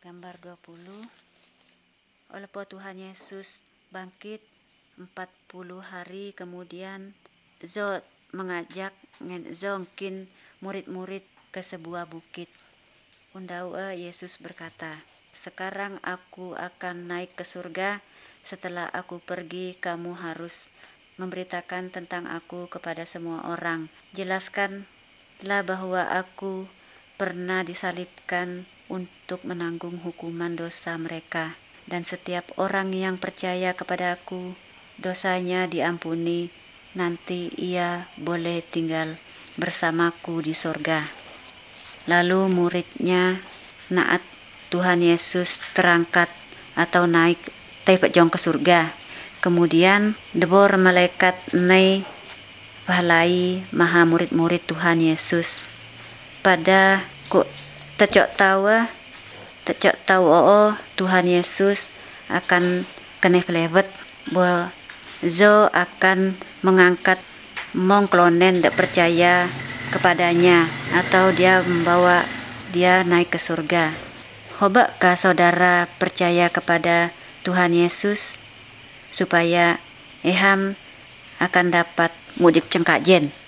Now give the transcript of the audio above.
Gambar 20. Oleh Tuhan Yesus bangkit 40 hari kemudian, Zo mengajak Zongkin murid-murid ke sebuah bukit. Undaua Yesus berkata, "Sekarang aku akan naik ke surga. Setelah aku pergi, kamu harus memberitakan tentang aku kepada semua orang. Jelaskanlah bahwa aku pernah disalibkan untuk menanggung hukuman dosa mereka. Dan setiap orang yang percaya kepada aku, dosanya diampuni. Nanti ia boleh tinggal bersamaku di sorga." Lalu muridnya naat Tuhan Yesus terangkat atau naik jong ke surga. Kemudian debor malaikat nai pahalai maha murid-murid Tuhan Yesus. Pada tecok tahu Tuhan Yesus akan kene pelewet bahwa Zo akan mengangkat mong klonen tak percaya kepadanya atau dia membawa dia naik ke surga. Hobakkah saudara percaya kepada Tuhan Yesus supaya eham akan dapat mudip cengkajen?